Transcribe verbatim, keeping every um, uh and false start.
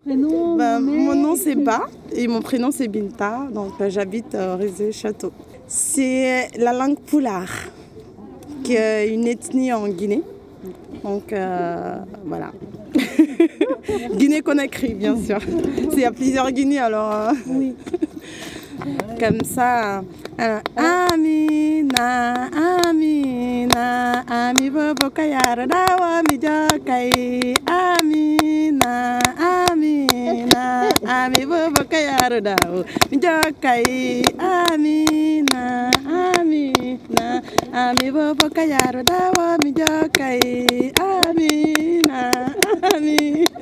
Prénom, Bah, nom, mon nom mais- c'est Ba et mon prénom c'est Binta, donc euh, j'habite au Rézé-Château. C'est la langue Pulaar, qui est une ethnie en Guinée. Donc euh, voilà. Guinée-Conakry, bien sûr. Il y a plusieurs Guinées, alors euh, Oui. comme ça. euh, Amina, Amina, Ami bobo kayara dawa mi jokai. Amina, Amina, Ami bobo kayara dawa mi jokai. Amina, Amina, Ami bobo kayara dawa mi jokai. Amina, Amina.